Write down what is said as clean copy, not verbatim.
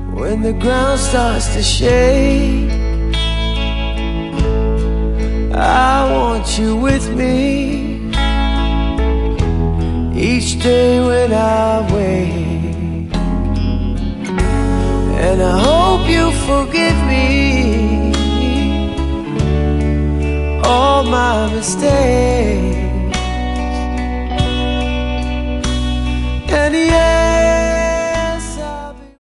when the ground starts to shake. I want you with me each day when I wake, and I hope you forgive me all my mistakes.